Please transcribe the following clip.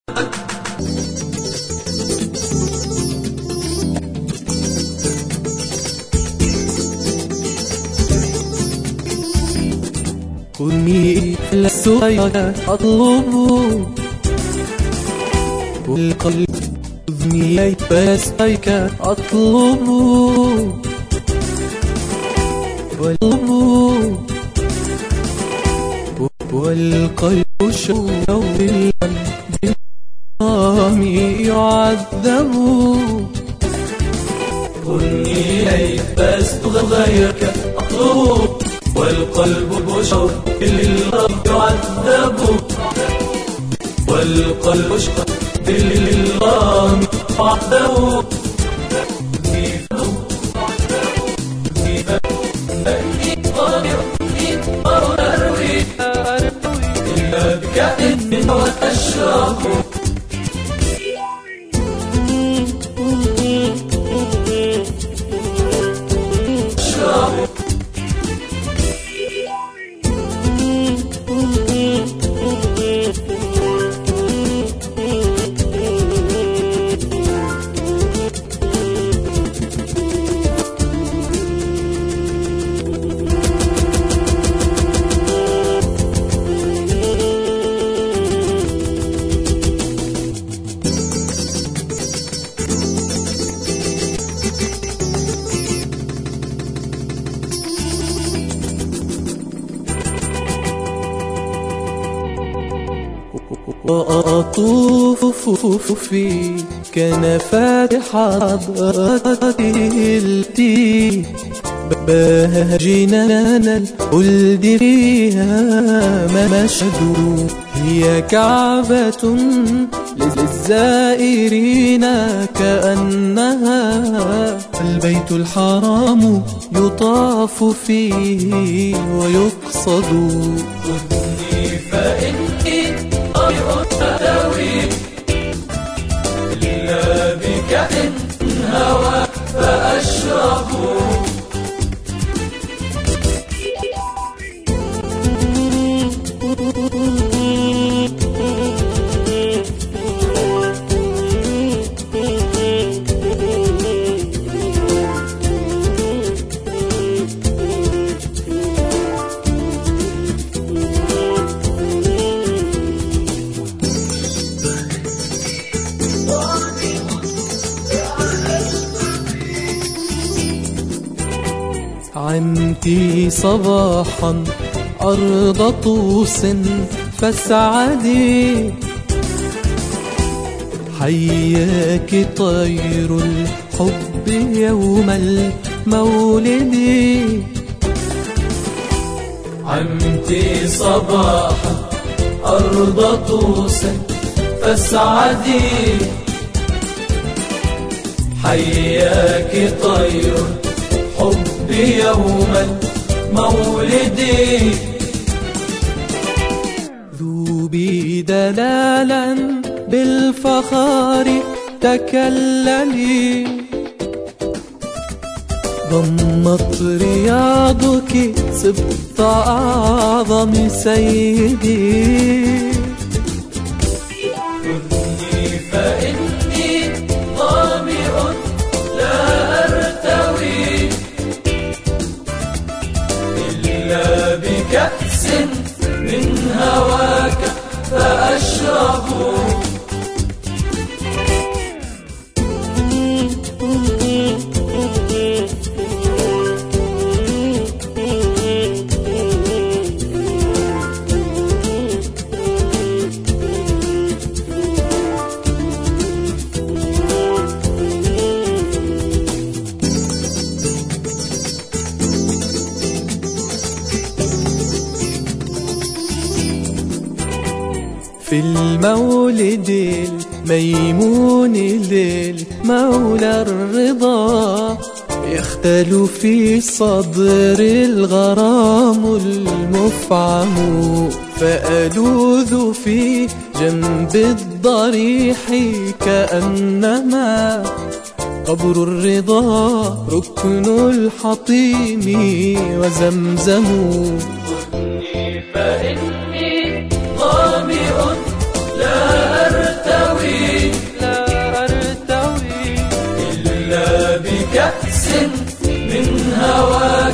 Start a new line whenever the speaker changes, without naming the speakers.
كوني لسويك أطلبه والقلب أذني بسيك أطلبه والقلب شوق بالظلام يعذب.
كني إليك بس غيرك أطلب والقلب بشوق للرب يعذب. والقلب شوق للرب يعذب. إلا بك إني وأشرب.
وأطوف في كنفات حضرتي التي باه جنان الخلد فيها مشهد. هي كعبة للزائرين كأنها البيت الحرام يطاف فيه ويقصد.
فإني أتوي إلا بك إن هوى فأشرب.
عمتي صباحا أرض طوس فاسعدي. حياك طير الحب يوم المولد.
عمتي صباحا أرض طوس فاسعدي. حياك طير حب يوم المولد.
ذوبي دلالا بالفخار تكللي. ضمت رياضك سبط أعظم سيدي.
خذني فإني ظامئ لا أرتوي إلا بكأس من هواك فأشرب.
في المولد الميمون للمولى الرضا يختل في صدر الغرام المفعم. فألوذ في جنب الضريح كأنما قبر الرضا ركن الحطيم وزمزم.
فإني ظامئ لا أرتوي بكأس من هواك